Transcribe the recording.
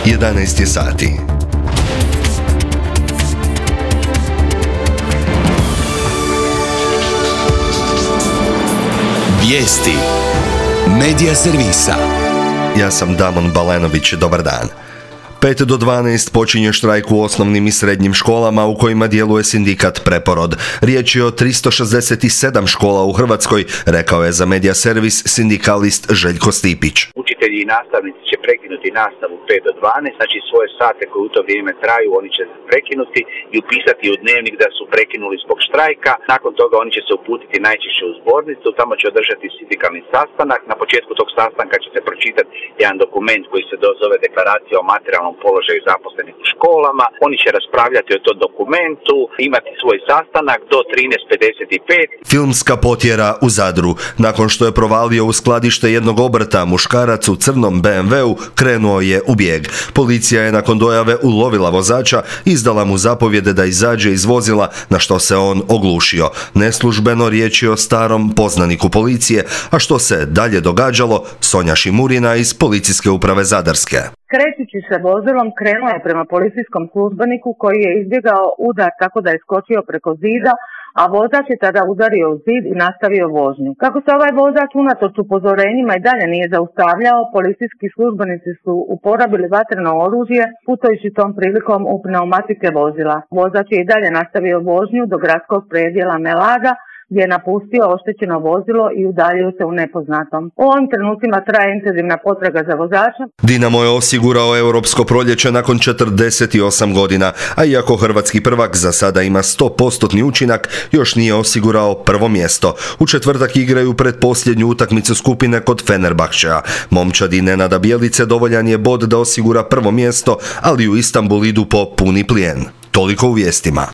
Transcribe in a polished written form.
11 je sati. Vijesti Medija servisa. Ja sam Damon Balenović, dobar dan. 5 do 12 počinje štrajk u osnovnim i srednjim školama u kojima djeluje sindikat Preporod. Riječ je o 367 škola u Hrvatskoj, rekao je za Medija servis sindikalist Željko Stipić. Učitelji i nastavnici će prekinuti nastavu 5 do 12, znači svoje sate koje u to vrijeme traju, oni će se prekinuti i upisati u dnevnik da su prekinuli zbog štrajka. Nakon toga oni će se uputiti najčešće u zbornicu, tamo će održati sindikalni sastanak. Na početku tog sastanka će se pročitati jedan dokument koji se zove Deklaracija o materijalnom položaju zaposlenih u školama. Oni će raspravljati o tom dokumentu, imati svoj sastanak do 13:55. Filmska potjera u Zadru. Nakon što je provalio u skladište jednog obrta, muškarac u crnom BMW-u krenuo je u bijeg. Policija je nakon dojave ulovila vozača, izdala mu zapovjede da izađe iz vozila, na što se on oglušio. Neslužbeno riječ je o starom poznaniku policije, a što se dalje događalo, Sonja Šimurina iz Policijske uprave Zadarske. Krećući se vozilom krenuo je prema policijskom službeniku koji je izbjegao udar tako da je skočio preko zida, a vozač je tada udario u zid i nastavio vožnju. Kako se ovaj vozač unatoč upozorenjima i dalje nije zaustavljao, policijski službenici su uporabili vatreno oružje pucajući tom prilikom u pneumatike vozila. Vozač je i dalje nastavio vožnju do gradskog predjela Melaga, gdje je napustio oštećeno vozilo i udaljio se u nepoznatom. U ovim trenucima traje intenzivna potraga za vozačem. Dinamo je osigurao europsko proljeće nakon 48 godina, a iako hrvatski prvak za sada ima 100% učinak, još nije osigurao prvo mjesto. U četvrtak igraju pretposljednju utakmicu skupine kod Fenerbahčea. Momčadi Nenada Bjelice dovoljan je bod da osigura prvo mjesto, ali u Istanbul idu po puni plijen. Toliko u vijestima.